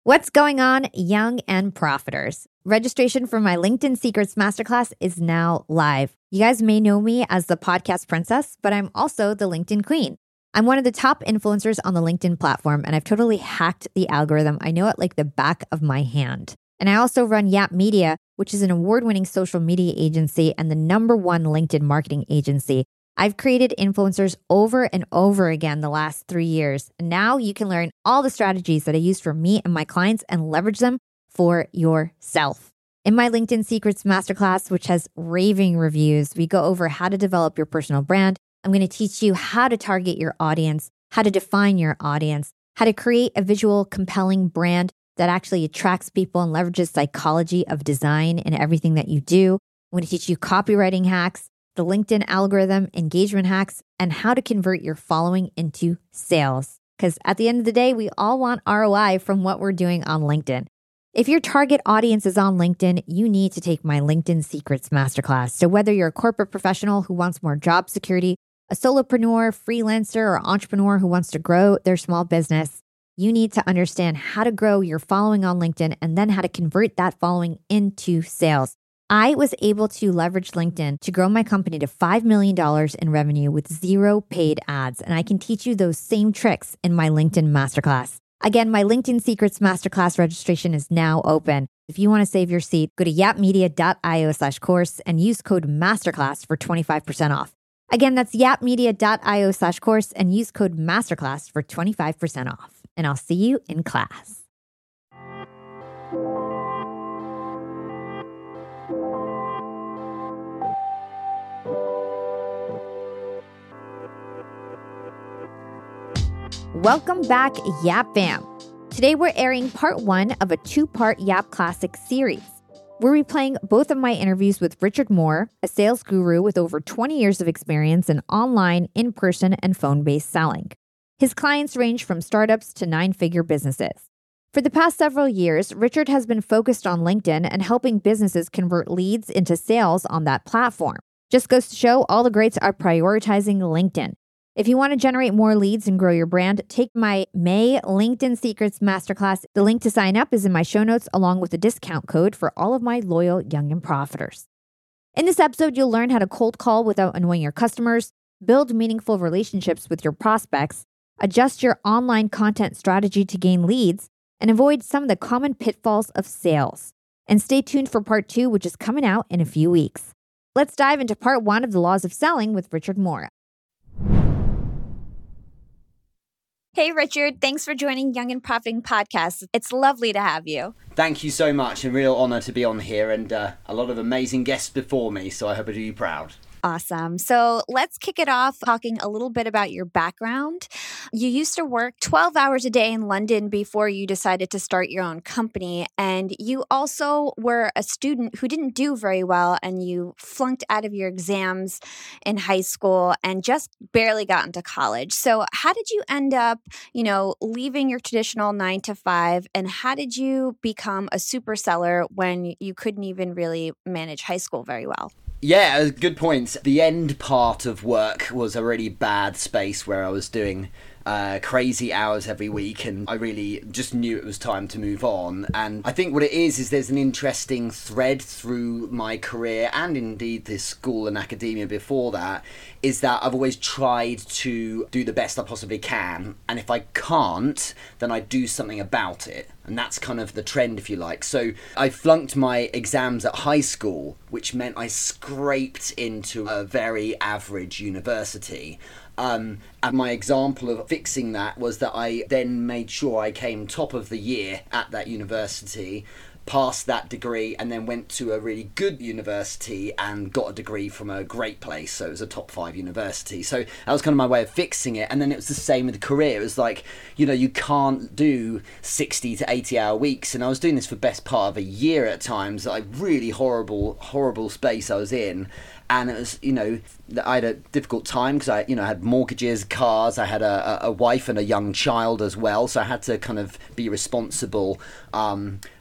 What's going on, young and profiters? Registration for my LinkedIn Secrets Masterclass is now live. You guys may know me as the podcast princess, but I'm also the LinkedIn queen. I'm one of the top influencers on the LinkedIn platform, and I've totally hacked the algorithm. I know it like the back of my hand. And I also run Yap Media, which is an award-winning social media agency and the #1 LinkedIn marketing agency. I've created influencers over and over again the last 3 years. And now you can learn all the strategies that I use for me and my clients and leverage them for yourself. In my LinkedIn Secrets Masterclass, which has raving reviews, we go over how to develop your personal brand. I'm going to teach you how to target your audience, how to define your audience, how to create a visual, compelling brand that actually attracts people and leverages psychology of design in everything that you do. I'm going to teach you copywriting hacks, the LinkedIn algorithm, engagement hacks, and how to convert your following into sales. Because at the end of the day, we all want ROI from what we're doing on LinkedIn. If your target audience is on LinkedIn, you need to take my LinkedIn Secrets Masterclass. So whether you're a corporate professional who wants more job security, a solopreneur, freelancer, or entrepreneur who wants to grow their small business, you need to understand how to grow your following on LinkedIn and then how to convert that following into sales. I was able to leverage LinkedIn to grow my company to $5 million in revenue with 0 paid ads. And I can teach you those same tricks in my LinkedIn Masterclass. Again, my LinkedIn Secrets Masterclass registration is now open. If you want to save your seat, go to yapmedia.io/course and use code MASTERCLASS for 25% off. Again, that's yapmedia.io/course and use code MASTERCLASS for 25% off. And I'll see you in class. Welcome back, Yap Fam. Today we're airing part 1 of a 2-part Yap Classic series. We're replaying both of my interviews with Richard Moore, a sales guru with over 20 years of experience in online, in-person, and phone-based selling. His clients range from startups to 9-figure businesses. For the past several years, Richard has been focused on LinkedIn and helping businesses convert leads into sales on that platform. Just goes to show all the greats are prioritizing LinkedIn. If you want to generate more leads and grow your brand, take my May LinkedIn Secrets Masterclass. The link to sign up is in my show notes, along with a discount code for all of my loyal young and profiters. In this episode, you'll learn how to cold call without annoying your customers, build meaningful relationships with your prospects, adjust your online content strategy to gain leads, and avoid some of the common pitfalls of sales. And stay tuned for part 2, which is coming out in a few weeks. Let's dive into part 1 of The Laws of Selling with Richard Moore. Hey, Richard. Thanks for joining Young and Profiting Podcast. It's lovely to have you. Thank you so much. A real honor to be on here and a lot of amazing guests before me, so I hope I do you proud. Awesome. So let's kick it off talking a little bit about your background. You used to work 12 hours a day in London before you decided to start your own company. And you also were a student who didn't do very well, and you flunked out of your exams in high school and just barely got into college. So how did you end up, leaving your traditional 9 to 5? And how did you become a super seller when you couldn't even really manage high school very well? Yeah, good point. The end part of work was a really bad space where I was doing crazy hours every week, and I really just knew it was time to move on. And I think what it is there's an interesting thread through my career, and indeed this school and academia before that, is that I've always tried to do the best I possibly can, and if I can't, then I do something about it. And that's kind of the trend, if you like. So I flunked my exams at high school, which meant I scraped into a very average university. And my example of fixing that was that I then made sure I came top of the year at that university, passed that degree, and then went to a really good university and got a degree from a great place. So it was a top 5 university. So that was kind of my way of fixing it. And then it was the same with the career. It was like, you can't do 60 to 80 hour weeks. And I was doing this for the best part of a year at times, like really horrible space I was in. And it was, I had a difficult time because I had mortgages, cars, I had a wife and a young child as well. So I had to kind of be responsible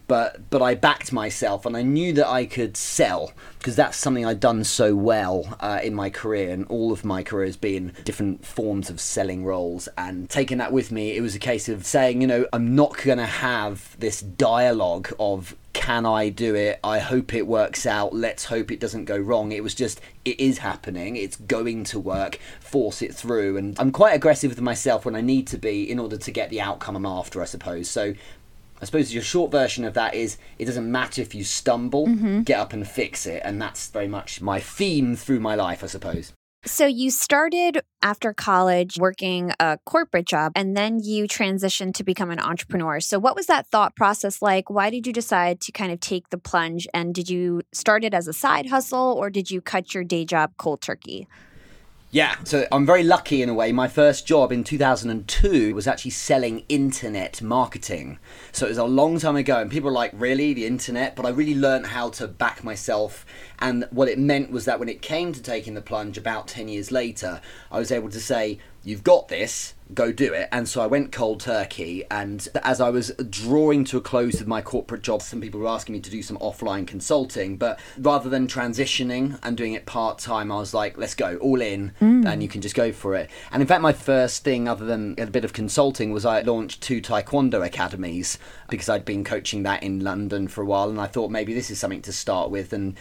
but I backed myself, and I knew that I could sell, because that's something I'd done so well in my career, and all of my career has been different forms of selling roles. And taking that with me, it was a case of saying, I'm not going to have this dialogue of, can I do it? I hope it works out. Let's hope it doesn't go wrong. It was just, it is happening. It's going to work. Force it through. And I'm quite aggressive with myself when I need to be in order to get the outcome I'm after, I suppose. So I suppose your short version of that is, it doesn't matter if you stumble, get up and fix it. And that's very much my theme through my life, I suppose. So you started after college working a corporate job, and then you transitioned to become an entrepreneur. So what was that thought process like? Why did you decide to kind of take the plunge? And did you start it as a side hustle, or did you cut your day job cold turkey? Yeah, so I'm very lucky in a way. My first job in 2002 was actually selling internet marketing. So it was a long time ago, and people were like, really, the internet? But I really learned how to back myself. And what it meant was that when it came to taking the plunge about 10 years later, I was able to say, you've got this, go do it. And so I went cold turkey, and as I was drawing to a close with my corporate job, some people were asking me to do some offline consulting, but rather than transitioning and doing it part-time, I was like, let's go all in, and you can just go for it. And in fact, my first thing other than a bit of consulting was I launched 2 taekwondo academies, because I'd been coaching that in London for a while, and I thought maybe this is something to start with. And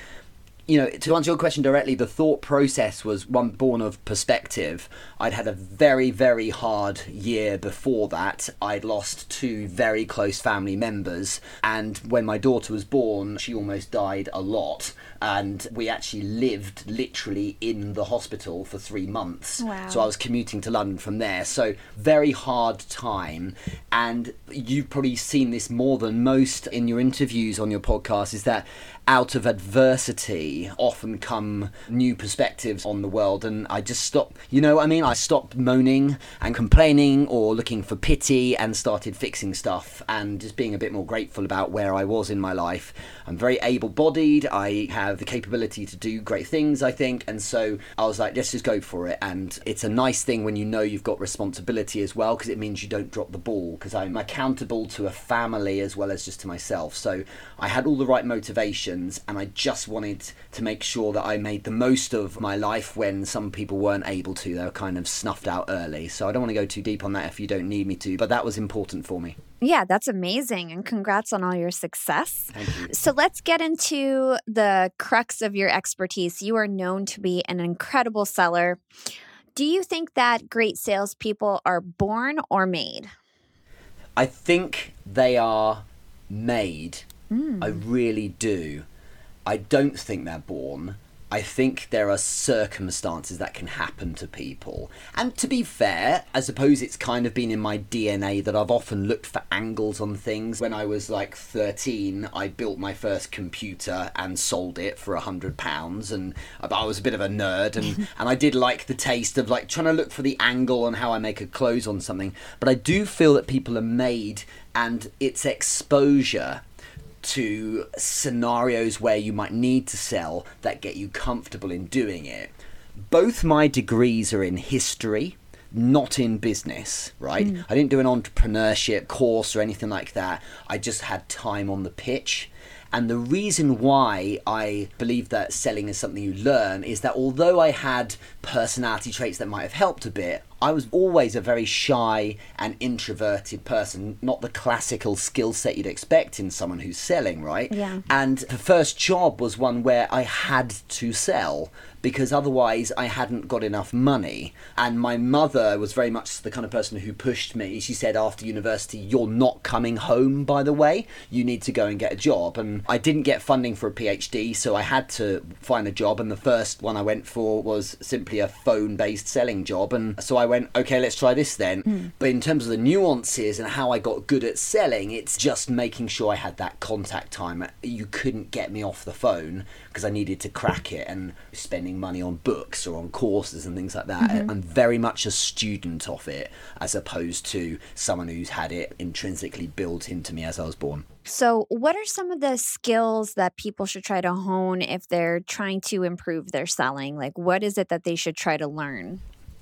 to answer your question directly, the thought process was one born of perspective. I'd had a very, very hard year before that. I'd lost 2 very close family members. And when my daughter was born, she almost died a lot. And we actually lived literally in the hospital for 3 months. Wow. So I was commuting to London from there. So very hard time. And you've probably seen this more than most in your interviews on your podcast, is that out of adversity often come new perspectives on the world. And I just stopped, I stopped moaning and complaining or looking for pity, and started fixing stuff and just being a bit more grateful about where I was in my life. I'm very able-bodied. I have the capability to do great things, I think. And so I was like, let's just go for it. And it's a nice thing when you know you've got responsibility as well, because it means you don't drop the ball, because I'm accountable to a family as well as just to myself. So I had all the right motivation, and I just wanted to make sure that I made the most of my life when some people weren't able to. They were kind of snuffed out early. So I don't want to go too deep on that if you don't need me to, but that was important for me. Yeah, that's amazing. And congrats on all your success. Thank you. So let's get into the crux of your expertise. You are known to be an incredible seller. Do you think that great salespeople are born or made? I think they are made. I really do. I don't think they're born. I think there are circumstances that can happen to people. And to be fair, I suppose it's kind of been in my DNA that I've often looked for angles on things. When I was like 13, I built my first computer and sold it for £100. And I was a bit of a nerd, and I did like the taste of like trying to look for the angle on how I make a close on something. But I do feel that people are made, and it's exposure to scenarios where you might need to sell that get you comfortable in doing it. Both my degrees are in history, not in business, right? I didn't do an entrepreneurship course or anything like that. I just had time on the pitch. And the reason why I believe that selling is something you learn is that although I had personality traits that might have helped a bit, I was always a very shy and introverted person, not the classical skill set you'd expect in someone who's selling, right? Yeah. And the first job was one where I had to sell, because otherwise I hadn't got enough money. And my mother was very much the kind of person who pushed me. She said, after university, you're not coming home, by the way. You need to go and get a job. And I didn't get funding for a PhD, so I had to find a job. And the first one I went for was simply a phone-based selling job. And so I went, okay, let's try this then. But in terms of the nuances and how I got good at selling, it's just making sure I had that contact time. You couldn't get me off the phone because I needed to crack it, and spending money on books or on courses and things like that. I'm very much a student of it, as opposed to someone who's had it intrinsically built into me as I was born. So what are some of the skills that people should try to hone if they're trying to improve their selling? Like, what is it that they should try to learn?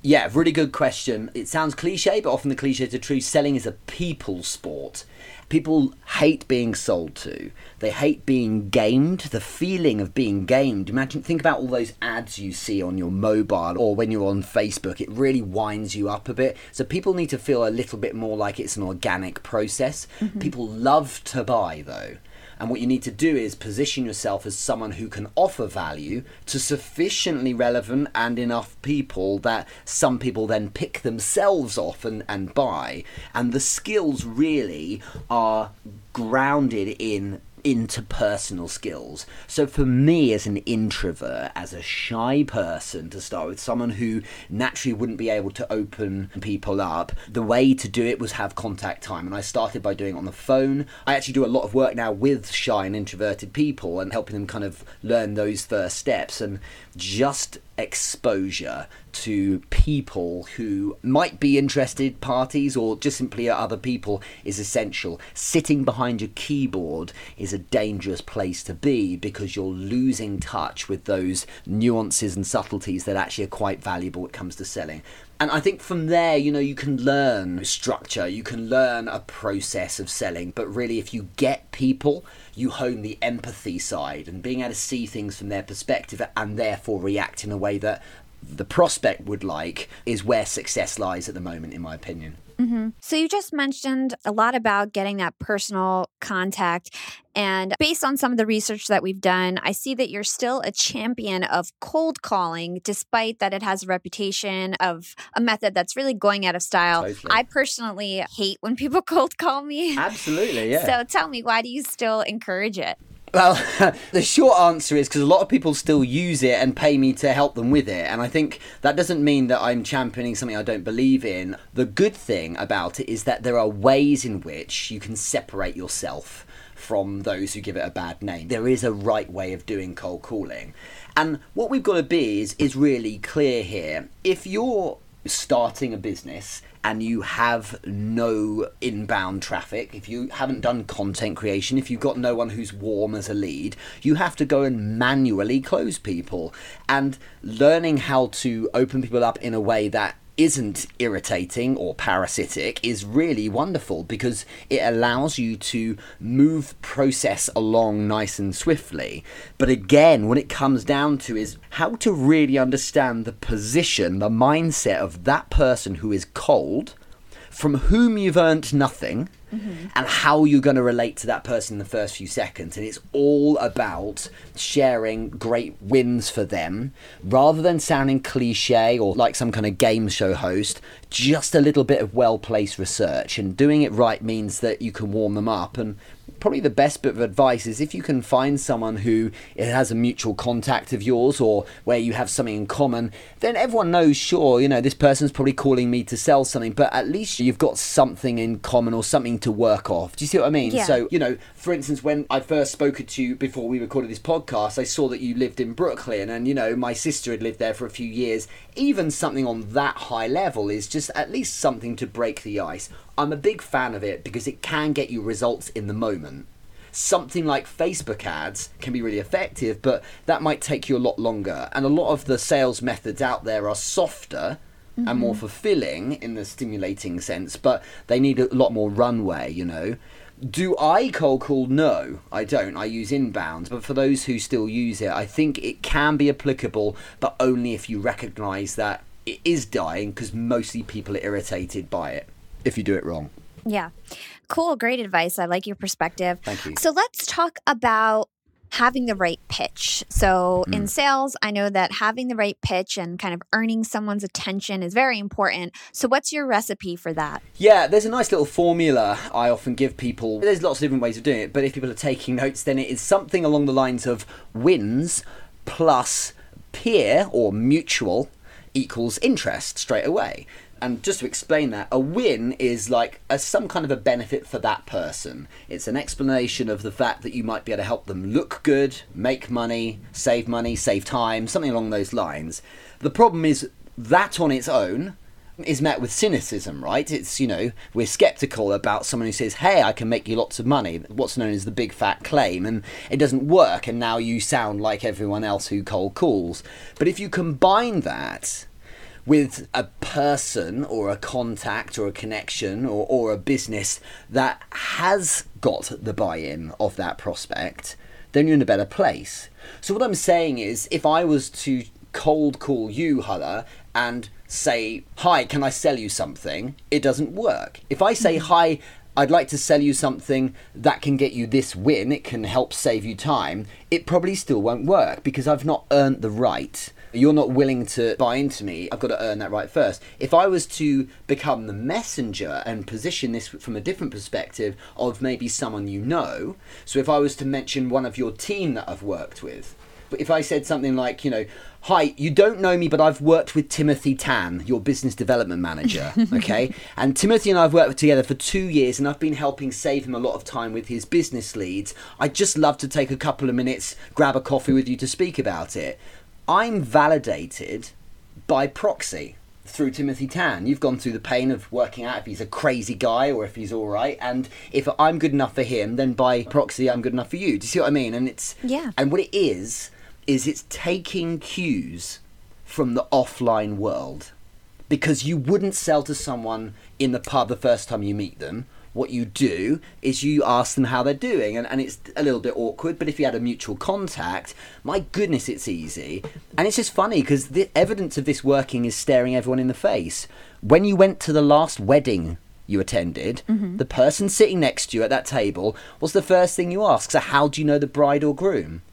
Yeah, really good question. It sounds cliche, but often the cliches are true. Selling is a people sport. People hate being sold to. They hate being gamed, the feeling of being gamed. Think about all those ads you see on your mobile or when you're on Facebook. It really winds you up a bit. So people need to feel a little bit more like it's an organic process. People love to buy, though. And what you need to do is position yourself as someone who can offer value to sufficiently relevant and enough people that some people then pick themselves off and buy. And the skills really are grounded in interpersonal skills. So for me as an introvert, as a shy person to start with, someone who naturally wouldn't be able to open people up, the way to do it was have contact time. And I started by doing it on the phone. I actually do a lot of work now with shy and introverted people and helping them kind of learn those first steps, and just exposure to people who might be interested parties or just simply other people is essential. Sitting behind your keyboard is a dangerous place to be because you're losing touch with those nuances and subtleties that actually are quite valuable when it comes to selling. And I think from there, you can learn structure, you can learn a process of selling, but really if you get people, you hone the empathy side and being able to see things from their perspective and therefore react in a way that the prospect would like is where success lies at the moment, in my opinion. So you just mentioned a lot about getting that personal contact. And based on some of the research that we've done, I see that you're still a champion of cold calling, despite that it has a reputation of a method that's really going out of style. Totally. I personally hate when people cold call me. Absolutely, yeah. So tell me, why do you still encourage it? Well, the short answer is because a lot of people still use it and pay me to help them with it. And I think that doesn't mean that I'm championing something I don't believe in. The good thing about it is that there are ways in which you can separate yourself from those who give it a bad name. There is a right way of doing cold calling. And what we've got to be is really clear here. If you're starting a business and you have no inbound traffic, if you haven't done content creation, if you've got no one who's warm as a lead, you have to go and manually close people. And learning how to open people up in a way that isn't irritating or parasitic is really wonderful because it allows you to move process along nice and swiftly. But again, what it comes down to is how to really understand the position, the mindset of that person who is cold, from whom you've earned nothing, and how you're going to relate to that person in the first few seconds. And it's all about sharing great wins for them, rather than sounding cliche or like some kind of game show host. Just a little bit of well-placed research, and doing it right means that you can warm them up. And probably the best bit of advice is if you can find someone who it has a mutual contact of yours or where you have something in common, then everyone knows, sure, this person's probably calling me to sell something, but at least you've got something in common or something to work off. Do you see what I mean? Yeah. So, for instance, when I first spoke to you before we recorded this podcast, I saw that you lived in Brooklyn and, my sister had lived there for a few years. Even something on that high level is just at least something to break the ice. I'm a big fan of it because it can get you results in the moment. Something like Facebook ads can be really effective, but that might take you a lot longer. And a lot of the sales methods out there are softer and more fulfilling in the stimulating sense, but they need a lot more runway, Do I cold call? No, I don't. I use inbounds. But for those who still use it, I think it can be applicable, but only if you recognise that it is dying, because mostly people are irritated by it if you do it wrong. Yeah. Cool. Great advice. I like your perspective. Thank you. So let's talk about having the right pitch. So in sales, I know that having the right pitch and kind of earning someone's attention is very important. So what's your recipe for that? Yeah, there's a nice little formula I often give people. There's lots of different ways of doing it, but if people are taking notes, then it is something along the lines of wins plus peer or mutual equals interest straight away. And just to explain that, a win is like some kind of a benefit for that person. It's an explanation of the fact that you might be able to help them look good, make money, save time, something along those lines. The problem is that on its own is met with cynicism, right? It's, we're skeptical about someone who says, hey, I can make you lots of money, what's known as the big fat claim, and it doesn't work, and now you sound like everyone else who cold calls. But if you combine that with a person or a contact or a connection or a business that has got the buy-in of that prospect, then you're in a better place. So what I'm saying is, if I was to cold call you, Hala, and say, hi, can I sell you something? It doesn't work. If I say, hi, I'd like to sell you something that can get you this win, it can help save you time, it probably still won't work because I've not earned the right. You're not willing to buy into me. I've got to earn that right first. If I was to become the messenger and position this from a different perspective of maybe someone you know, so if I was to mention one of your team that I've worked with, but if I said something like, hi, you don't know me, but I've worked with Timothy Tan, your business development manager, okay? And Timothy and I have worked together for 2 years, and I've been helping save him a lot of time with his business leads. I'd just love to take a couple of minutes, grab a coffee with you to speak about it. I'm validated by proxy through Timothy Tan. You've gone through the pain of working out if he's a crazy guy or if he's all right. And if I'm good enough for him, then by proxy, I'm good enough for you. Do you see what I mean? And and what it is it's taking cues from the offline world, because you wouldn't sell to someone in the pub the first time you meet them. What you do is you ask them how they're doing, and it's a little bit awkward, but if you had a mutual contact, my goodness, it's easy. And it's just funny because the evidence of this working is staring everyone in the face. When you went to the last wedding you attended, the person sitting next to you at that table was the first thing you asked. So how do you know the bride or groom,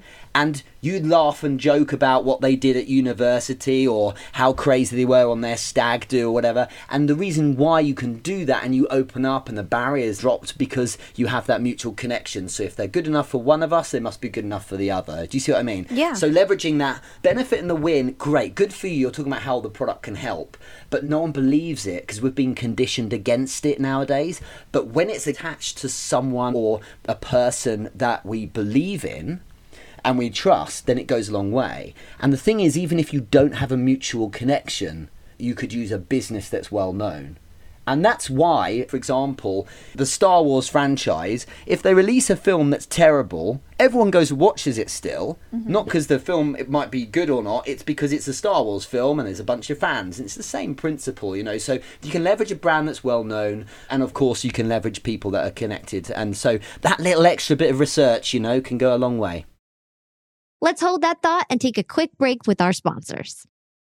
And you'd laugh and joke about what they did at university or how crazy they were on their stag do or whatever. And the reason why you can do that and you open up and the barriers dropped because you have that mutual connection. So if they're good enough for one of us, they must be good enough for the other. Do you see what I mean? Yeah. So leveraging that benefit and the win, great, good for you. You're talking about how the product can help, but no one believes it because we've been conditioned against it nowadays. But when it's attached to someone or a person that we believe in, and we trust, then it goes a long way. And the thing is, even if you don't have a mutual connection, you could use a business that's well known. And that's why, for example, the Star Wars franchise, if they release a film that's terrible, everyone goes and watches it still. Not because the film, it might be good or not, it's because it's a Star Wars film and there's a bunch of fans. And it's the same principle, So you can leverage a brand that's well known, and of course you can leverage people that are connected. And so that little extra bit of research, can go a long way. Let's hold that thought and take a quick break with our sponsors.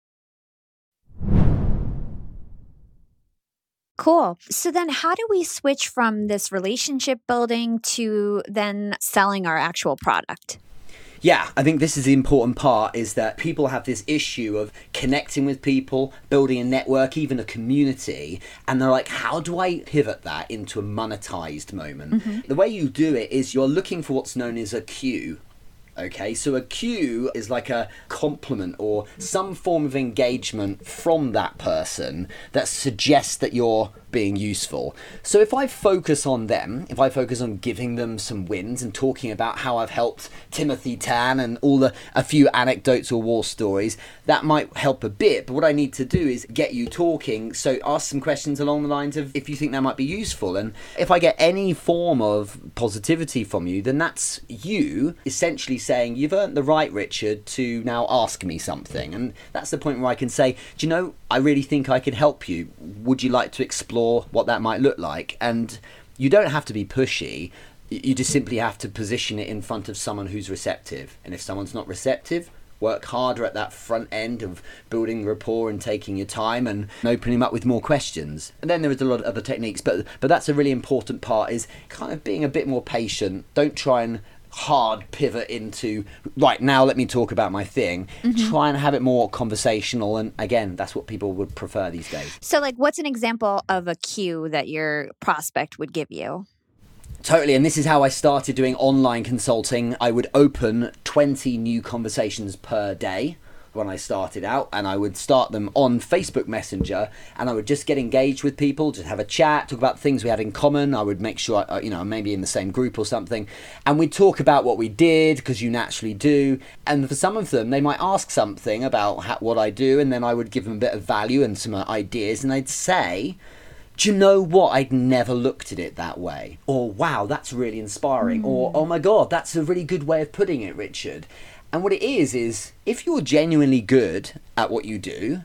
Cool. So then how do we switch from this relationship building to then selling our actual product? Yeah, I think this is the important part, is that people have this issue of connecting with people, building a network, even a community, and they're like, how do I pivot that into a monetized moment? The way you do it is you're looking for what's known as a cue. Okay, so a cue is like a compliment or some form of engagement from that person that suggests that you're being useful. So if I focus on them, if I focus on giving them some wins and talking about how I've helped Timothy Tan and a few anecdotes or war stories, that might help a bit. But what I need to do is get you talking. So ask some questions along the lines of if you think that might be useful. And if I get any form of positivity from you, then that's you essentially saying, you've earned the right, Richard, to now ask me something. And that's the point where I can say, do you know, I really think I could help you. Would you like to explore what that might look like? And you don't have to be pushy. You just simply have to position it in front of someone who's receptive. And if someone's not receptive, work harder at that front end of building rapport and taking your time and opening up with more questions. And then there is a lot of other techniques, but that's a really important part, is kind of being a bit more patient. Don't try and hard pivot into, right, now let me talk about my thing. Try and have it more conversational, and again, that's what people would prefer these days. So what's an example of a cue that your prospect would give you? Totally, and this is how I started doing online consulting. I would open 20 new conversations per day when I started out, and I would start them on Facebook Messenger, and I would just get engaged with people, just have a chat, talk about things we had in common. I would make sure, maybe in the same group or something, and we'd talk about what we did, because you naturally do. And for some of them, they might ask something about what I do, and then I would give them a bit of value and some ideas, and they'd say, do you know what? I'd never looked at it that way. Or, wow, that's really inspiring. Or, oh my God, that's a really good way of putting it, Richard. And what it is if you're genuinely good at what you do,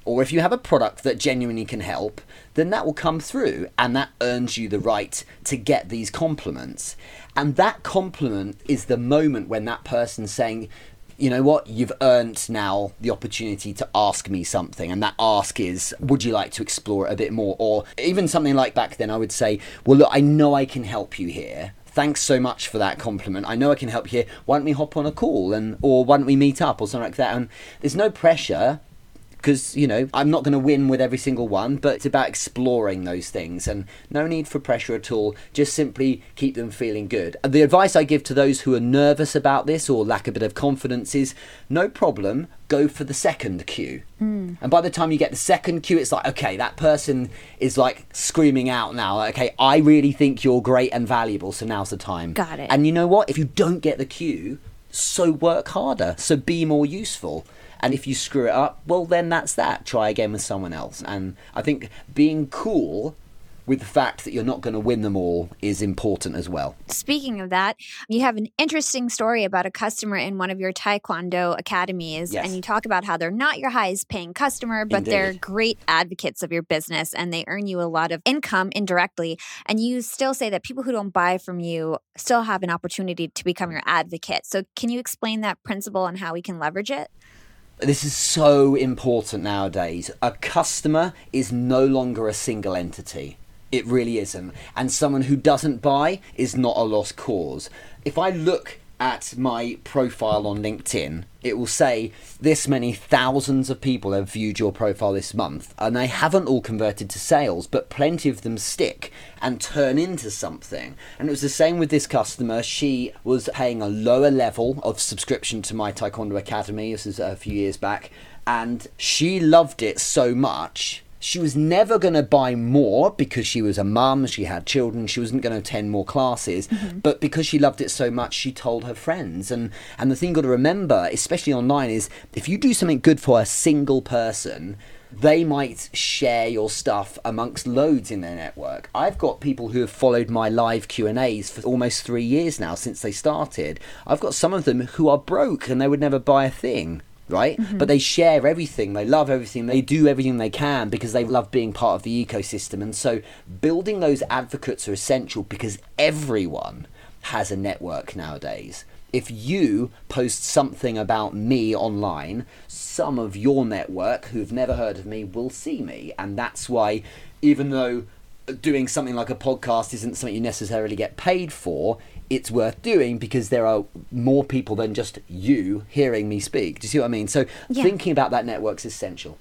or if you have a product that genuinely can help, then that will come through, and that earns you the right to get these compliments. And that compliment is the moment when that person's saying, you know what, you've earned now the opportunity to ask me something. And that ask is, would you like to explore it a bit more? Or even something like back then, I would say, well, look, I know I can help you here. Thanks so much for that compliment. I know I can help you here. Why don't we hop on a call, or why don't we meet up or something like that? And there's no pressure, because, you know, I'm not going to win with every single one, but it's about exploring those things, and no need for pressure at all. Just simply keep them feeling good. The advice I give to those who are nervous about this or lack a bit of confidence is, no problem, go for the second cue. And by the time you get the second cue, it's like, okay, that person is like screaming out now, okay, I really think you're great and valuable, so now's the time. Got it. And you know what? If you don't get the cue, so work harder, so be more useful. And if you screw it up, well, then that's that. Try again with someone else. And I think being cool with the fact that you're not going to win them all is important as well. Speaking of that, you have an interesting story about a customer in one of your Taekwondo academies. Yes. And you talk about how they're not your highest paying customer, but they're Indeed. great advocates of your business and they earn you a lot of income indirectly. And you still say that people who don't buy from you still have an opportunity to become your advocate. So can you explain that principle and how we can leverage it? This is so important nowadays. A customer is no longer a single entity. It really isn't. And someone who doesn't buy is not a lost cause. If I look at my profile on LinkedIn, it will say this many thousands of people have viewed your profile this month, and they haven't all converted to sales, but plenty of them stick and turn into something. And it was the same with this customer. She was paying a lower level of subscription to my Taekwondo Academy. This is a few years back, and she loved it so much. She was never going to buy more because she was a mum, she had children, she wasn't going to attend more classes. But because she loved it so much, she told her friends. And the thing you got to remember, especially online, is if you do something good for a single person, they might share your stuff amongst loads in their network. I've got people who have followed my live Q&As for almost 3 years now since they started. I've got some of them who are broke and they would never buy a thing. Right? But they share everything, they love everything, they do everything they can because they love being part of the ecosystem. And so building those advocates are essential because everyone has a network nowadays. If you post something about me online, some of your network who've never heard of me will see me. And that's why, even though doing something like a podcast isn't something you necessarily get paid for, it's worth doing because there are more people than just you hearing me speak. Do you see what I mean? So thinking about that network's essential.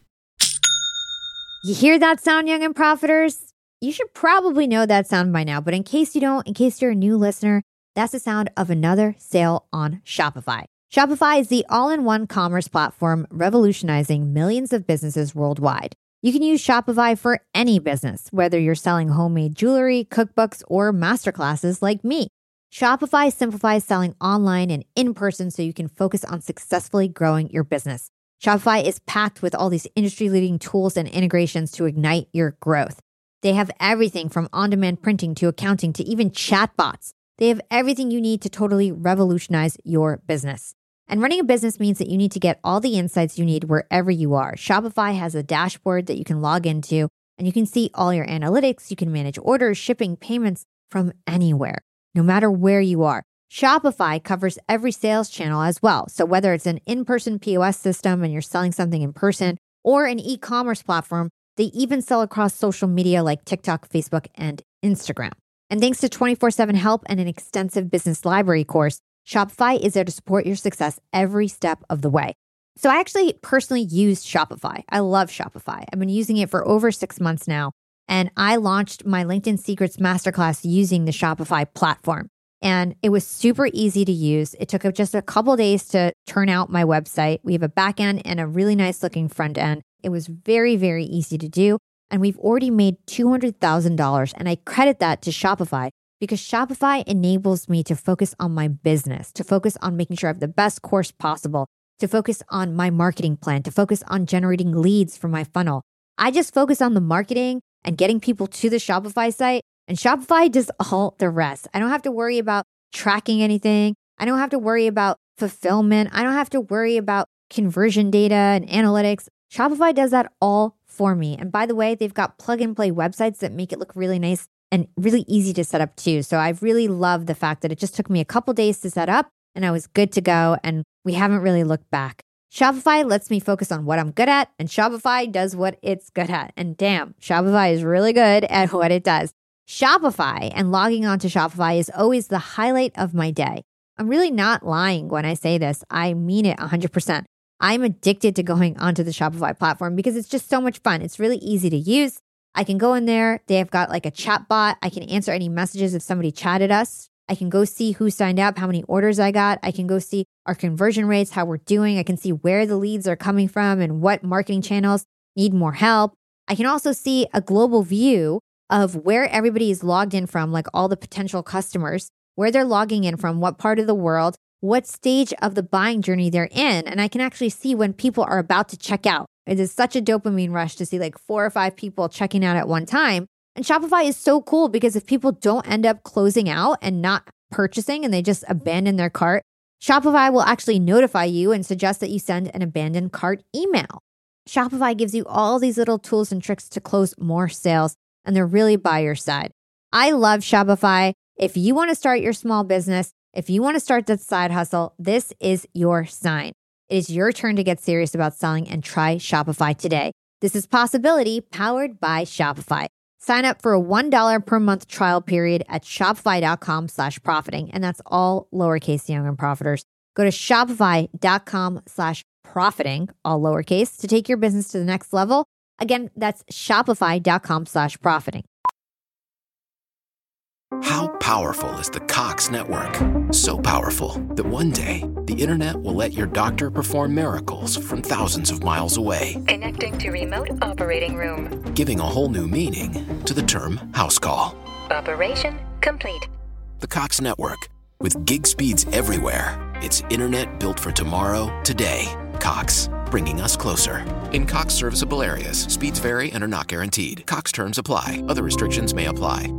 You hear that sound, young and profiters? You should probably know that sound by now, but in case you don't, in case you're a new listener, that's the sound of another sale on Shopify. Shopify is the all-in-one commerce platform revolutionizing millions of businesses worldwide. You can use Shopify for any business, whether you're selling homemade jewelry, cookbooks, or masterclasses like me. Shopify simplifies selling online and in person so you can focus on successfully growing your business. Shopify is packed with all these industry-leading tools and integrations to ignite your growth. They have everything from on-demand printing to accounting to even chatbots. They have everything you need to totally revolutionize your business. And running a business means that you need to get all the insights you need wherever you are. Shopify has a dashboard that you can log into, and you can see all your analytics. You can manage orders, shipping, payments from anywhere, no matter where you are. Shopify covers every sales channel as well. So whether it's an in-person POS system and you're selling something in person, or an e-commerce platform, they even sell across social media like TikTok, Facebook, and Instagram. And thanks to 24/7 help and an extensive business library course, Shopify is there to support your success every step of the way. So I actually personally used Shopify. I love Shopify. I've been using it for over 6 months now. And I launched my LinkedIn Secrets Masterclass using the Shopify platform. And it was super easy to use. It took just a couple days to turn out my website. We have a back end and a really nice looking front end. It was very, very easy to do. And we've already made $200,000. And I credit that to Shopify, because Shopify enables me to focus on my business, to focus on making sure I have the best course possible, to focus on my marketing plan, to focus on generating leads for my funnel. I just focus on the marketing and getting people to the Shopify site, and Shopify does all the rest. I don't have to worry about tracking anything. I don't have to worry about fulfillment. I don't have to worry about conversion data and analytics. Shopify does that all for me. And by the way, they've got plug and play websites that make it look really nice and really easy to set up too. So I really love the fact that it just took me a couple days to set up and I was good to go. And we haven't really looked back. Shopify lets me focus on what I'm good at, and Shopify does what it's good at. And damn, Shopify is really good at what it does. Shopify and logging on to Shopify is always the highlight of my day. I'm really not lying when I say this. I mean it 100%. I'm addicted to going onto the Shopify platform because it's just so much fun. It's really easy to use. I can go in there. They have got like a chat bot. I can answer any messages if somebody chatted us. I can go see who signed up, how many orders I got. I can go see our conversion rates, how we're doing. I can see where the leads are coming from and what marketing channels need more help. I can also see a global view of where everybody is logged in from, like all the potential customers, where they're logging in from, what part of the world, what stage of the buying journey they're in. And I can actually see when people are about to check out. It is such a dopamine rush to see like 4 or 5 people checking out at one time. And Shopify is so cool because if people don't end up closing out and not purchasing and they just abandon their cart, Shopify will actually notify you and suggest that you send an abandoned cart email. Shopify gives you all these little tools and tricks to close more sales, and they're really by your side. I love Shopify. If you want to start your small business, if you want to start that side hustle, this is your sign. It is your turn to get serious about selling and try Shopify today. This is Possibility powered by Shopify. Sign up for a $1 per month trial period at shopify.com/profiting. And that's all lowercase, young and profiters. Go to shopify.com/profiting, all lowercase, to take your business to the next level. Again, that's shopify.com/profiting. How powerful is the Cox network? So powerful that one day the internet will let your doctor perform miracles from thousands of miles away. Connecting to remote operating room. Giving a whole new meaning to the term house call. Operation complete. The Cox network. With gig speeds everywhere. It's internet built for tomorrow, today. Cox, bringing us closer. In Cox serviceable areas, speeds vary and are not guaranteed. Cox terms apply. Other restrictions may apply.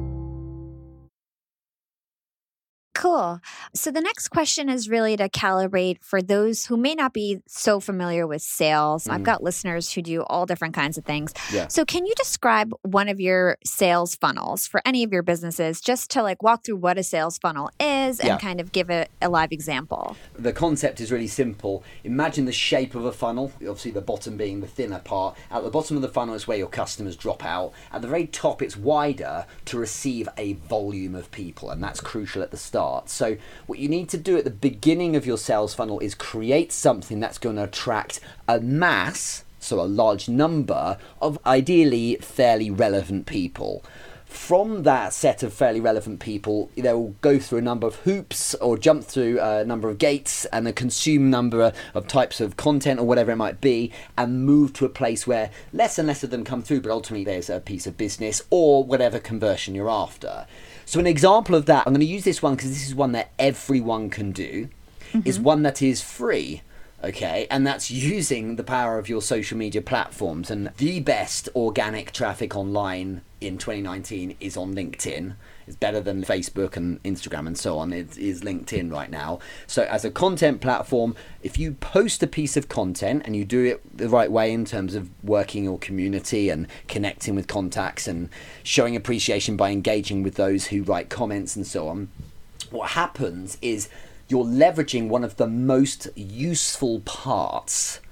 Cool. So the next question is really to calibrate for those who may not be so familiar with sales. I've got listeners who do all different kinds of things. Yeah. So can you describe one of your sales funnels for any of your businesses, just to like walk through what a sales funnel is and kind of give it a live example? The concept is really simple. Imagine the shape of a funnel, obviously the bottom being the thinner part. At the bottom of the funnel is where your customers drop out. At the very top, it's wider to receive a volume of people, and that's crucial at the start. So what you need to do at the beginning of your sales funnel is create something that's going to attract a mass, so a large number of ideally fairly relevant people. From that set of fairly relevant people, they'll go through a number of hoops or jump through a number of gates and a consume number of types of content or whatever it might be, and move to a place where less and less of them come through, but ultimately there's a piece of business or whatever conversion you're after. So an example of that, I'm going to use this one because this is one that everyone can do, is one that is free. Okay, and that's using the power of your social media platforms. And the best organic traffic online in 2019 is on LinkedIn. It's better than Facebook and Instagram and so on. It is LinkedIn right now. So as a content platform, if you post a piece of content and you do it the right way in terms of working your community and connecting with contacts and showing appreciation by engaging with those who write comments and so on, what happens is you're leveraging one of the most useful parts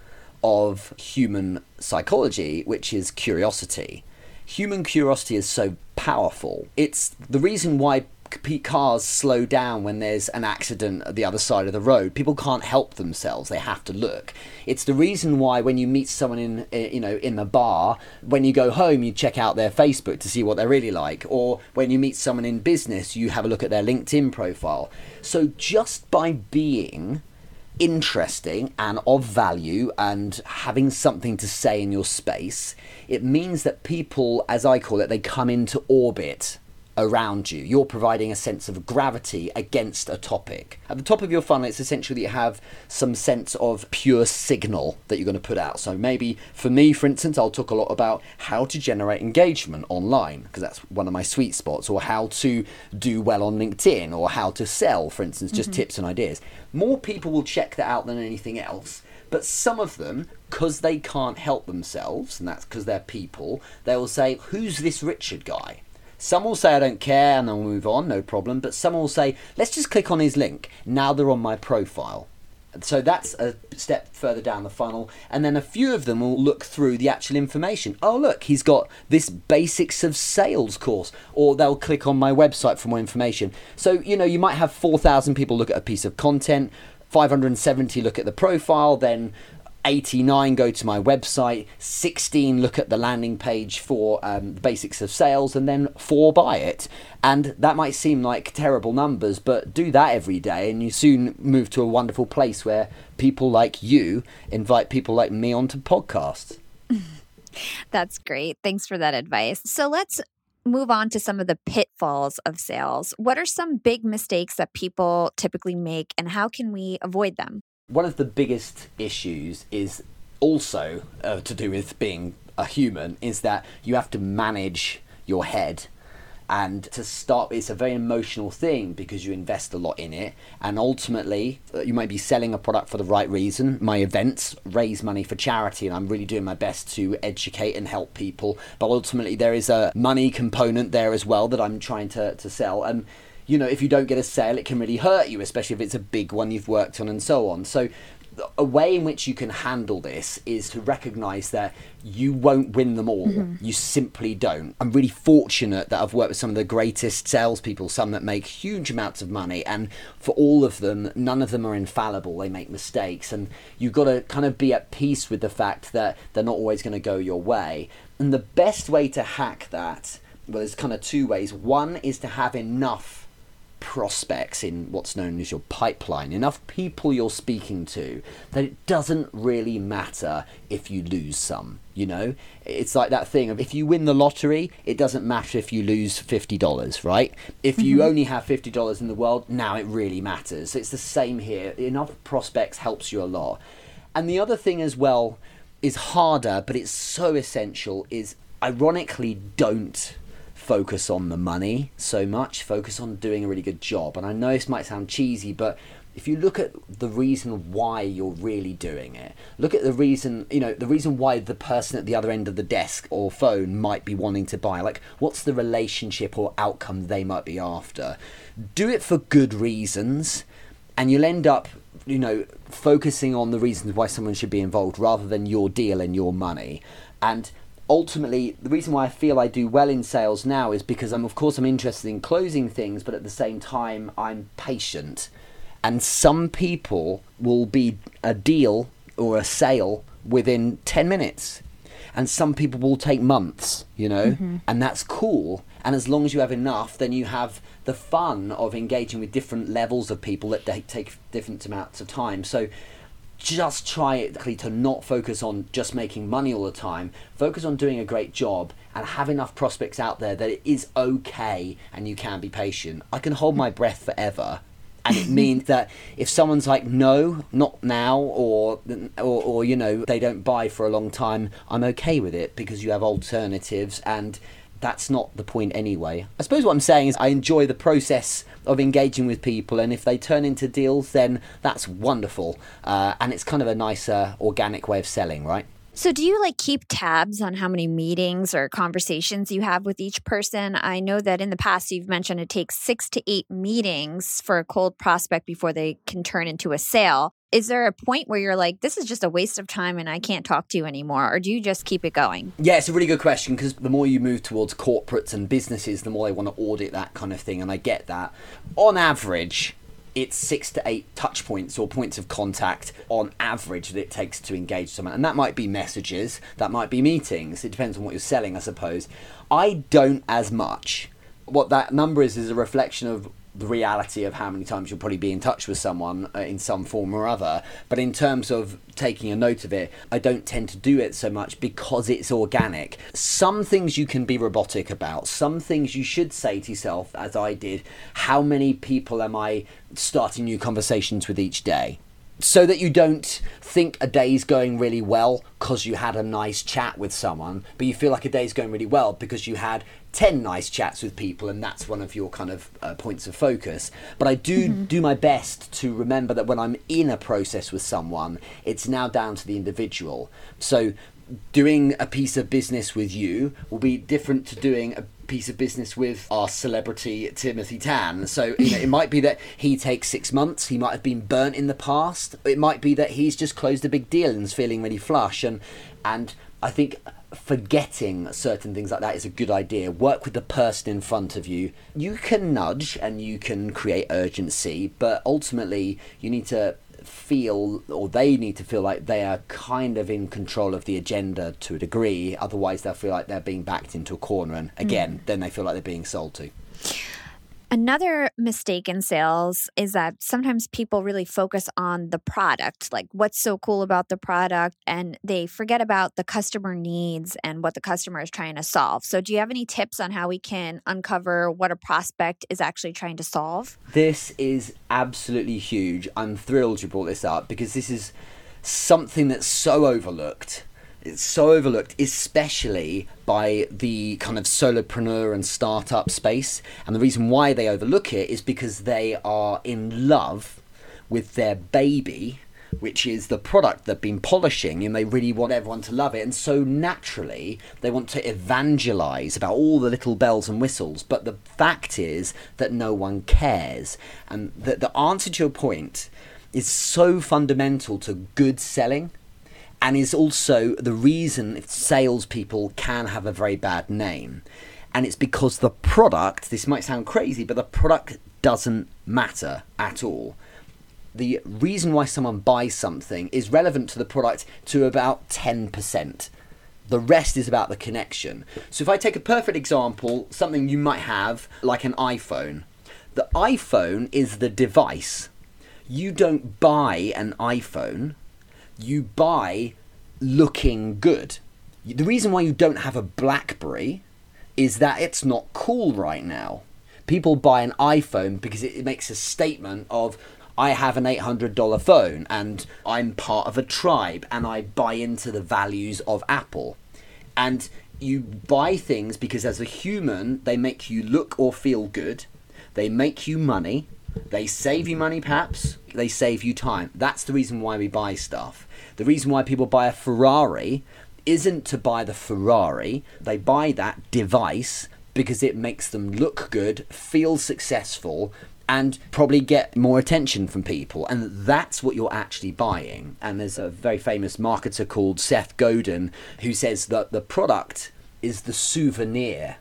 of human psychology, which is curiosity. Human curiosity is so powerful. It's the reason why cars slow down when there's an accident at the other side of the road. People can't help themselves. They have to look. It's the reason why when you meet someone in the bar, when you go home, you check out their Facebook to see what they're really like. Or when you meet someone in business, you have a look at their LinkedIn profile. So just by being interesting and of value and having something to say in your space, it means that people, as I call it, they come into orbit around you. You're providing a sense of gravity against a topic. At the top of your funnel, it's essentially you have some sense of pure signal that you're going to put out. So maybe for me, for instance, I'll talk a lot about how to generate engagement online, because that's one of my sweet spots, or how to do well on LinkedIn, or how to sell, for instance, just tips and ideas. More people will check that out than anything else, But some of them, because they can't help themselves, and that's because they're people, they will say, who's this Richard guy? Some will say, I don't care, and they'll move on, no problem. But some will say, let's just click on his link. Now they're on my profile. So that's a step further down the funnel. And then a few of them will look through the actual information. Oh, look, he's got this basics of sales course. Or they'll click on my website for more information. So, you might have 4,000 people look at a piece of content, 570 look at the profile, then 89 go to my website, 16 look at the landing page for the basics of sales, and then 4 buy it. And that might seem like terrible numbers, but do that every day and you soon move to a wonderful place where people like you invite people like me onto podcasts. That's great. Thanks for that advice. So let's move on to some of the pitfalls of sales. What are some big mistakes that people typically make, and how can we avoid them? One of the biggest issues is also to do with being a human, is that you have to manage your head. And to start, it's a very emotional thing because you invest a lot in it. And ultimately, you might be selling a product for the right reason. My events raise money for charity, and I'm really doing my best to educate and help people. But ultimately, there is a money component there as well that I'm trying to sell. And if you don't get a sale, it can really hurt you, especially if it's a big one you've worked on and so on. So a way in which you can handle this is to recognize that you won't win them all. Mm-hmm. You simply don't. I'm really fortunate that I've worked with some of the greatest salespeople, some that make huge amounts of money. And for all of them, none of them are infallible. They make mistakes. And you've got to kind of be at peace with the fact that they're not always going to go your way. And the best way to hack that, well, there's kind of 2 ways. One is to have enough prospects in what's known as your pipeline, enough people you're speaking to, that it doesn't really matter if you lose some. It's like that thing of, if you win the lottery, it doesn't matter if you lose $50, right? If you only have $50 in the world, now it really matters. It's the same here. Enough prospects helps you a lot. And the other thing as well is harder, but it's so essential, is ironically don't focus on the money so much. Focus on doing a really good job. And I know this might sound cheesy, but if you look at the reason why you're really doing it, look at the reason why the person at the other end of the desk or phone might be wanting to buy. Like, what's the relationship or outcome they might be after? Do it for good reasons, and you'll end up focusing on the reasons why someone should be involved rather than your deal and your money. And ultimately, the reason why I feel I do well in sales now is because I'm interested in closing things, but at the same time, I'm patient. And some people will be a deal or a sale within 10 minutes. And some people will take months, and that's cool. And as long as you have enough, then you have the fun of engaging with different levels of people that take different amounts of time. So just try to not focus on just making money all the time. Focus on doing a great job and have enough prospects out there that it is okay and you can be patient. I can hold my breath forever. And it means that if someone's like, no, not now, or they don't buy for a long time, I'm okay with it because you have alternatives, and that's not the point anyway. I suppose what I'm saying is I enjoy the process of engaging with people, and if they turn into deals, then that's wonderful. And it's kind of a nicer, organic way of selling, right? So do you keep tabs on how many meetings or conversations you have with each person? I know that in the past you've mentioned it takes 6 to 8 meetings for a cold prospect before they can turn into a sale. Is there a point where you're like, this is just a waste of time and I can't talk to you anymore? Or do you just keep it going? Yeah, it's a really good question, because the more you move towards corporates and businesses, the more they want to audit that kind of thing. And I get that. On average, it's 6 to 8 touch points or points of contact on average that it takes to engage someone. And that might be messages, that might be meetings. It depends on what you're selling, I suppose. I don't as much. What that number is a reflection of the reality of how many times you'll probably be in touch with someone in some form or other. But in terms of taking a note of it, I don't tend to do it so much because it's organic. Some things you can be robotic about. Some things you should say to yourself, as I did, how many people am I starting new conversations with each day? So that you don't think a day's going really well because you had a nice chat with someone, but you feel like a day's going really well because you had 10 nice chats with people, and that's one of your kind of points of focus. But I do my best to remember that when I'm in a process with someone, it's now down to the individual. So doing a piece of business with you will be different to doing a piece of business with our celebrity Timothy Tan. So it might be that he takes 6 months, he might have been burnt in the past, it might be that he's just closed a big deal and is feeling really flush, and I think forgetting certain things like that is a good idea. Work with the person in front of you. You can nudge and you can create urgency, but ultimately you need to feel, or they need to feel, like they are kind of in control of the agenda to a degree. Otherwise they'll feel like they're being backed into a corner, and again then they feel like they're being sold to. Another mistake in sales is that sometimes people really focus on the product, like what's so cool about the product, and they forget about the customer needs and what the customer is trying to solve. So do you have any tips on how we can uncover what a prospect is actually trying to solve? This is absolutely huge. I'm thrilled you brought this up, because this is something that's so overlooked. It's so overlooked, especially by the kind of solopreneur and startup space. And the reason why they overlook it is because they are in love with their baby, which is the product they've been polishing, and they really want everyone to love it. And so naturally, they want to evangelize about all the little bells and whistles. But the fact is that no one cares. And the answer to your point is so fundamental to good selling, and is also the reason salespeople can have a very bad name. And it's because the product, this might sound crazy, but the product doesn't matter at all. The reason why someone buys something is relevant to the product to about 10%. The rest is about the connection. So if I take a perfect example, something you might have, like an iPhone. The iPhone is the device. You don't buy an iPhone. You buy looking good. The reason why you don't have a BlackBerry is that it's not cool right now. People buy an iPhone because it makes a statement of, I have an $800 phone and I'm part of a tribe and I buy into the values of Apple. And you buy things because as a human, they make you look or feel good. They make you money. They save you money perhaps. They save you time. That's the reason why we buy stuff. The reason why people buy a Ferrari isn't to buy the Ferrari. They buy that device because it makes them look good, feel successful, and probably get more attention from people. And that's what you're actually buying. And there's a very famous marketer called Seth Godin who says that the product is the souvenir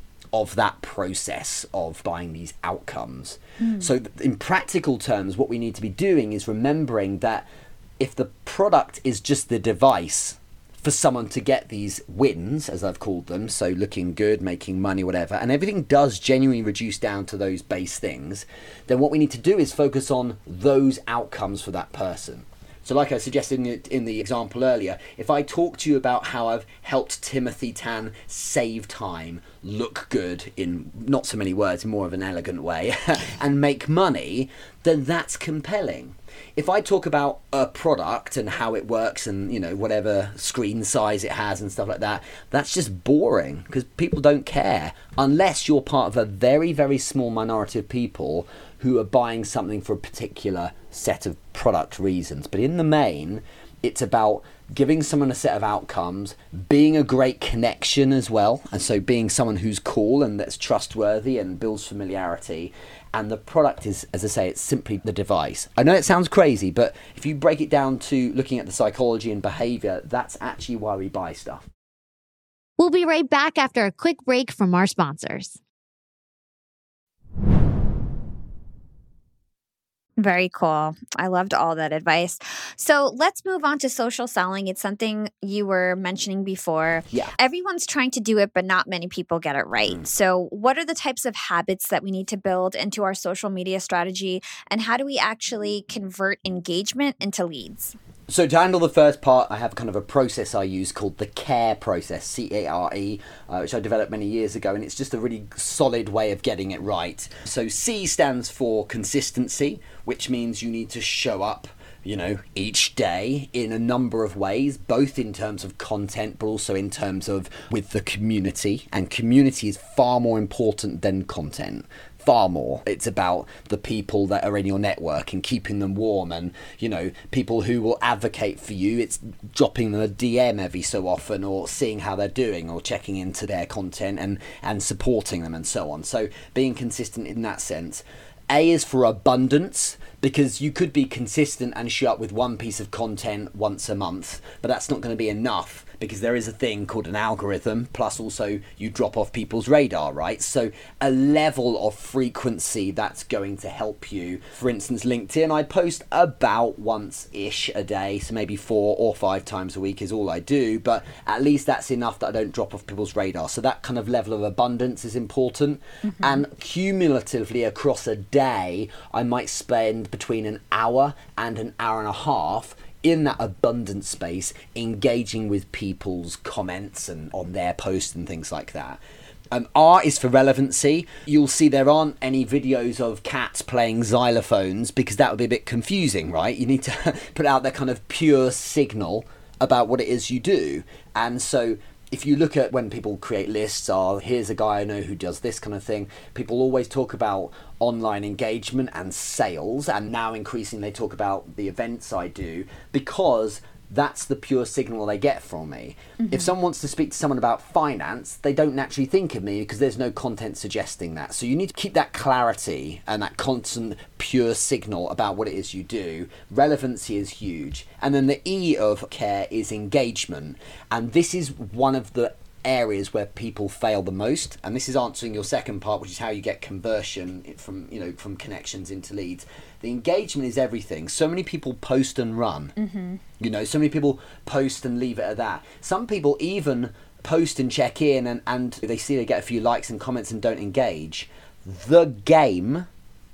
of that process of buying these outcomes. So in practical terms, what we need to be doing is remembering that if the product is just the device for someone to get these wins, as I've called them, so looking good, making money, whatever, and everything does genuinely reduce down to those base things, then what we need to do is focus on those outcomes for that person. So like I suggested in the example earlier, if I talk to you about how I've helped Timothy Tan save time, look good in not so many words, in more of an elegant way, and make money, then that's compelling. If I talk about a product and how it works and, you know, whatever screen size it has and stuff like that, that's just boring because people don't care unless you're part of a very, very small minority of people who are buying something for a particular set of product reasons. But in the main, it's about giving someone a set of outcomes, being a great connection as well, and so being someone who's cool and that's trustworthy and builds familiarity. And the product is, as I say, it's simply the device. I know it sounds crazy, but if you break it down to looking at the psychology and behavior, that's actually why we buy stuff. We'll be right back after a quick break from our sponsors. Very cool. I loved all that advice. So let's move on to social selling. It's something you were mentioning before. Yeah. Everyone's trying to do it, but not many people get it right. So what are the types of habits that we need to build into our social media strategy? And how do we actually convert engagement into leads? So to handle the first part, I have kind of a process I use called the CARE process, C-A-R-E, which I developed many years ago, and it's just a really solid way of getting it right. So C stands for consistency, which means you need to show up each day in a number of ways, both in terms of content, but also in terms of with the community. And community is far more important than content. Far more. It's about the people that are in your network and keeping them warm, and people who will advocate for you. It's dropping them a DM every so often, or seeing how they're doing, or checking into their content and supporting them, and so on. So being consistent in that sense. A is for abundance, because you could be consistent and show up with one piece of content once a month, but that's not going to be enough, because there is a thing called an algorithm, plus also you drop off people's radar, right? So a level of frequency that's going to help you. For instance, LinkedIn, I post about once-ish a day, so maybe 4 or 5 times a week is all I do, but at least that's enough that I don't drop off people's radar. So that kind of level of abundance is important. And cumulatively across a day, I might spend between an hour and an hour and a half in that abundant space, engaging with people's comments and on their posts and things like that. R is for relevancy. You'll see there aren't any videos of cats playing xylophones, because that would be a bit confusing, right? You need to put out that kind of pure signal about what it is you do. And so if you look at when people create lists, here's a guy I know who does this kind of thing, people always talk about online engagement and sales, and now increasingly they talk about the events I do, because that's the pure signal they get from me. If someone wants to speak to someone about finance, they don't naturally think of me, because there's no content suggesting that. So you need to keep that clarity and that constant pure signal about what it is you do. Relevancy is huge. And then the E of care is engagement. And this is one of the areas where people fail the most, and this is answering your second part, which is how you get conversion from connections into leads. The engagement is everything. So many people post and run. So many people post and leave it at that. Some people even post and check in, and they see they get a few likes and comments and don't engage. The game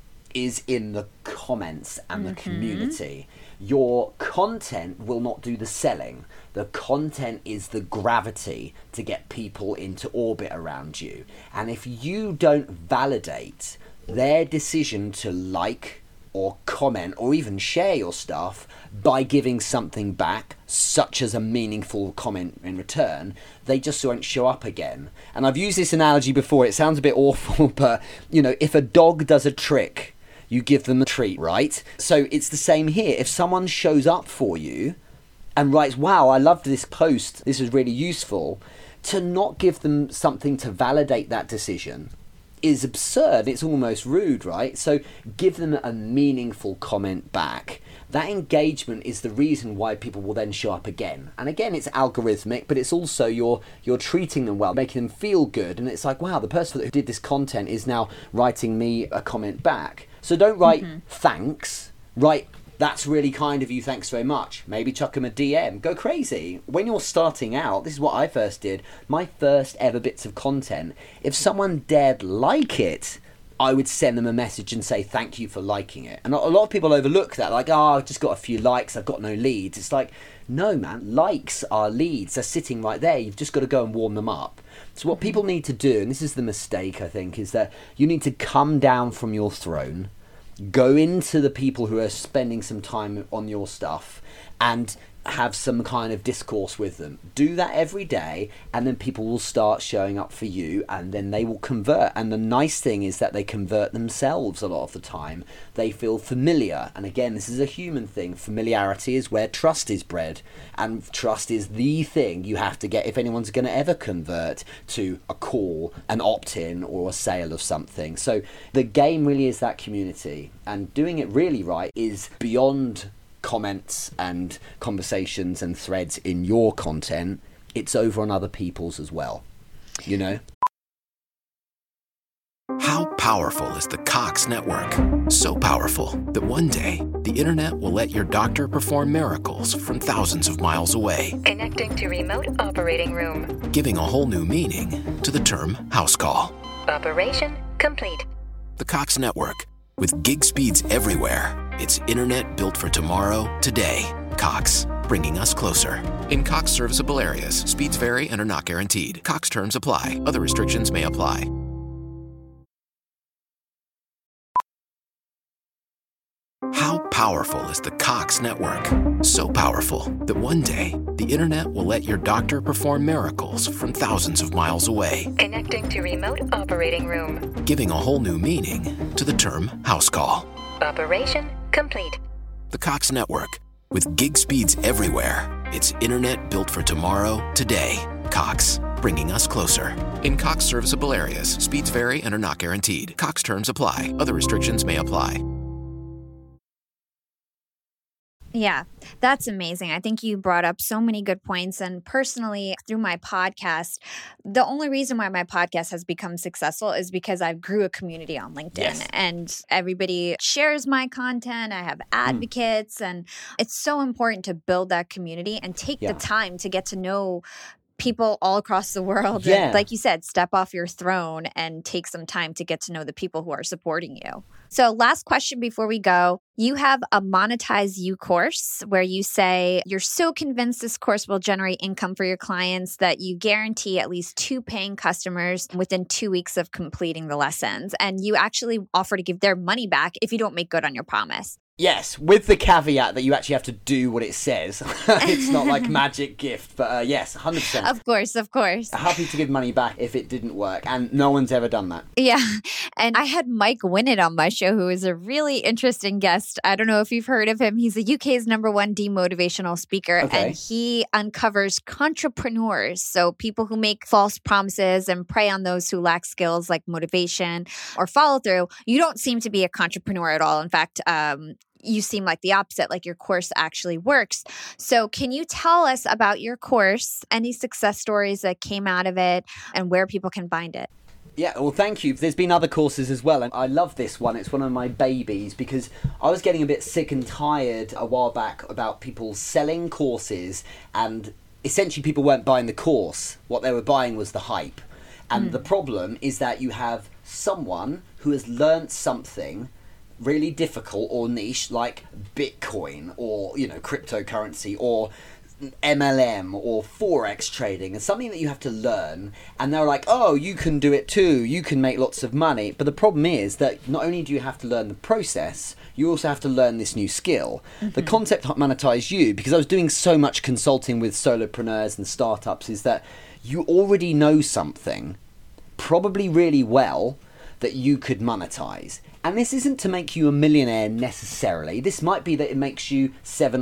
is in the comments and the community. Your content will not do the selling. The content is the gravity to get people into orbit around you. And if you don't validate their decision to like or comment or even share your stuff by giving something back, such as a meaningful comment in return, they just won't show up again. And I've used this analogy before. It sounds a bit awful, but if a dog does a trick, you give them a treat, right? So it's the same here. If someone shows up for you and writes, wow, I loved this post, this was really useful, to not give them something to validate that decision is absurd. It's almost rude, right? So give them a meaningful comment back. That engagement is the reason why people will then show up again. And again, it's algorithmic, but it's also you're treating them well, making them feel good. And it's like, wow, the person who did this content is now writing me a comment back. So don't write thanks, write that's really kind of you, thanks very much. Maybe chuck them a DM, go crazy. When you're starting out, this is what I first did, my first ever bits of content, if someone dared like it, I would send them a message and say thank you for liking it. And a lot of people overlook that, like, I've just got a few likes, I've got no leads. It's like, no man, likes are leads, they're sitting right there, you've just got to go and warm them up. So what people need to do, and this is the mistake I think, is that you need to come down from your throne, go into the people who are spending some time on your stuff and have some kind of discourse with them. Do that every day, and then people will start showing up for you, and then they will convert. And the nice thing is that they convert themselves a lot of the time. They feel familiar, and again, this is a human thing. Familiarity is where trust is bred, and trust is the thing you have to get if anyone's going to ever convert to a call, an opt-in, or a sale of something. So the game really is that community, and doing it really right is beyond comments and conversations and threads in your content. It's over on other people's as well, you know? How powerful is the Cox Network? So powerful that one day the internet will let your doctor perform miracles from thousands of miles away. Connecting to remote operating room. Giving a whole new meaning to the term house call. Operation complete. The Cox Network. With gig speeds everywhere, it's internet built for tomorrow, today. Cox, bringing us closer. In Cox serviceable areas, speeds vary and are not guaranteed. Cox terms apply. Other restrictions may apply. How powerful is the Cox network. So powerful that one day, the internet will let your doctor perform miracles from thousands of miles away. Connecting to remote operating room. Giving a whole new meaning to the term house call. Operation complete. The Cox network. With gig speeds everywhere, it's internet built for tomorrow, today. Cox, bringing us closer. In Cox serviceable areas, speeds vary and are not guaranteed. Cox terms apply. Other restrictions may apply. Yeah, that's amazing. I think you brought up so many good points. And personally, through my podcast, the only reason why my podcast has become successful is because I grew a community on LinkedIn and everybody shares my content. I have advocates, and it's so important to build that community and take the time to get to know people all across the world. Yeah. And like you said, step off your throne and take some time to get to know the people who are supporting you. So last question before we go. You have a Monetize You course where you say you're so convinced this course will generate income for your clients that you guarantee at least 2 paying customers within 2 weeks of completing the lessons. And you actually offer to give their money back if you don't make good on your promise. Yes, with the caveat that you actually have to do what it says. It's not like magic gift, but yes, 100%. Of course. Happy to give money back if it didn't work, and no one's ever done that. Yeah. And I had Mike Winnett on my show, who is a really interesting guest. I don't know if you've heard of him. He's the UK's #1 demotivational speaker, and he uncovers contrapreneurs. So people who make false promises and prey on those who lack skills like motivation or follow through. You don't seem to be a contrapreneur at all. In fact, you seem like the opposite, like your course actually works. So can you tell us about your course, any success stories that came out of it, and where people can find it? Yeah, well, thank you. There's been other courses as well, and I love this one. It's one of my babies because I was getting a bit sick and tired a while back about people selling courses, and essentially people weren't buying the course. What they were buying was the hype. And the problem is that you have someone who has learnt something really difficult or niche like Bitcoin or, cryptocurrency or MLM or Forex trading, and something that you have to learn, and they're like, oh, you can do it too, you can make lots of money. But the problem is that not only do you have to learn the process, you also have to learn this new skill. The concept of Monetize You, because I was doing so much consulting with solopreneurs and startups, is that you already know something probably really well that you could monetize. And this isn't to make you a millionaire necessarily. This might be that it makes you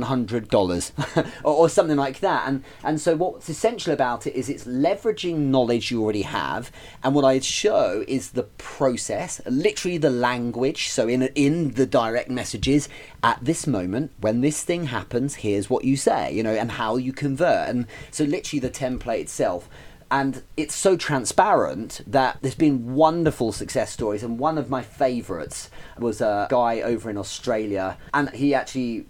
$700 or something like that. And so what's essential about it is it's leveraging knowledge you already have. And what I show is the process, literally the language. So in the direct messages, at this moment, when this thing happens, here's what you say, and how you convert. And so literally the template itself. And it's so transparent that there's been wonderful success stories. And one of my favourites was a guy over in Australia. And he actually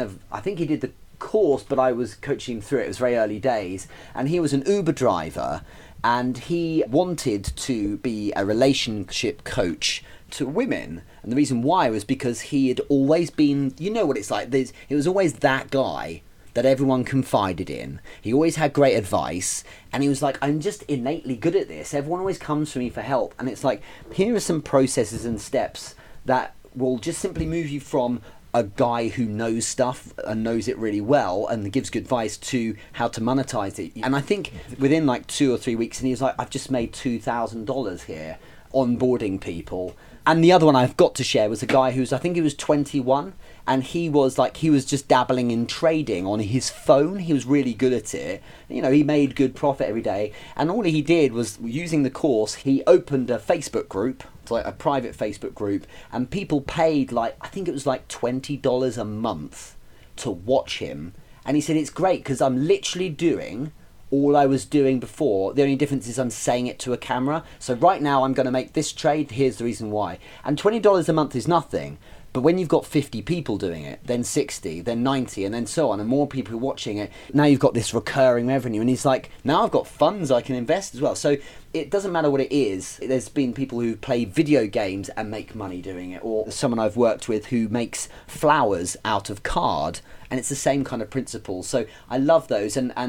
I think he did the course, but I was coaching him through it. It was very early days. And he was an Uber driver. And he wanted to be a relationship coach to women. And the reason why was because he had always been, you know what it's like. It was always that guy that everyone confided in. He always had great advice, and he was like, I'm just innately good at this. Everyone always comes to me for help. And it's like, here are some processes and steps that will just simply move you from a guy who knows stuff and knows it really well and gives good advice to how to monetize it. And I think within like 2 or 3 weeks, and he was like, I've just made $2,000 here onboarding people. And the other one I've got to share was a guy I think he was 21, and he was just dabbling in trading on his phone. He was really good at it. He made good profit every day. And all he did was, using the course, he opened a Facebook group, like a private Facebook group, and people paid I think it was like $20 a month to watch him. And he said, it's great because I'm literally doing all I was doing before. The only difference is I'm saying it to a camera. So right now I'm going to make this trade. Here's the reason why. And $20 a month is nothing. But when you've got 50 people doing it, then 60, then 90, and then so on, and more people watching it, now you've got this recurring revenue. And he's like, now I've got funds I can invest as well. So it doesn't matter what it is. There's been people who play video games and make money doing it, or someone I've worked with who makes flowers out of card, and it's the same kind of principle. So I love those. And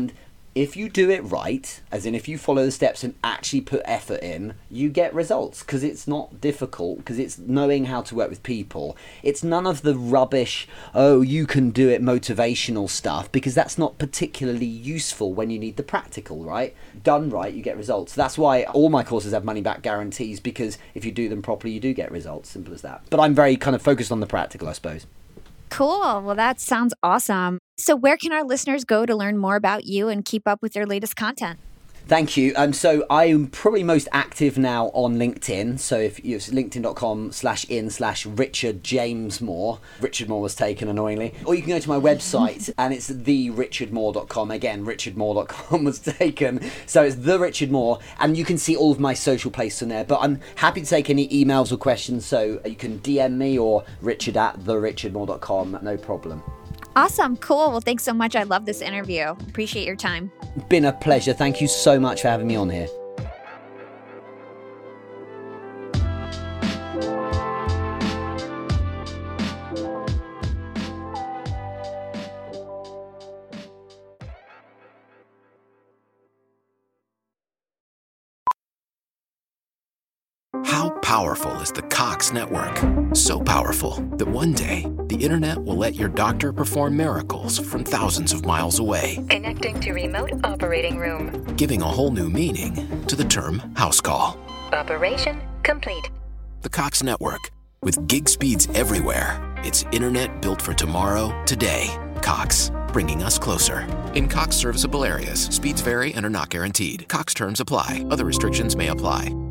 if you do it right, as in if you follow the steps and actually put effort in, you get results, because it's not difficult, because it's knowing how to work with people. It's none of the rubbish, oh, you can do it motivational stuff, because that's not particularly useful when you need the practical, right? Done right, you get results. That's why all my courses have money back guarantees, because if you do them properly, you do get results. Simple as that. But I'm very kind of focused on the practical, I suppose. Cool. Well, that sounds awesome. So where can our listeners go to learn more about you and keep up with your latest content? Thank you. So I'm probably most active now on LinkedIn. So if it's linkedin.com/in/Richard James Moore. Richard Moore was taken, annoyingly. Or you can go to my website and it's therichardmoore.com. Again, richardmoore.com was taken. So it's The Richard Moore, and you can see all of my social places on there. But I'm happy to take any emails or questions. So you can DM me or richard@therichardmoore.com. No problem. Awesome. Cool. Well, thanks so much. I love this interview. Appreciate your time. Been a pleasure. Thank you so much for having me on here. How powerful is the Cox Network? So powerful that one day the internet will let your doctor perform miracles from thousands of miles away. Connecting to remote operating room. Giving a whole new meaning to the term house call. Operation complete. The Cox Network. With gig speeds everywhere, it's internet built for tomorrow, today. Cox, bringing us closer. In Cox serviceable areas, speeds vary and are not guaranteed. Cox terms apply. Other restrictions may apply.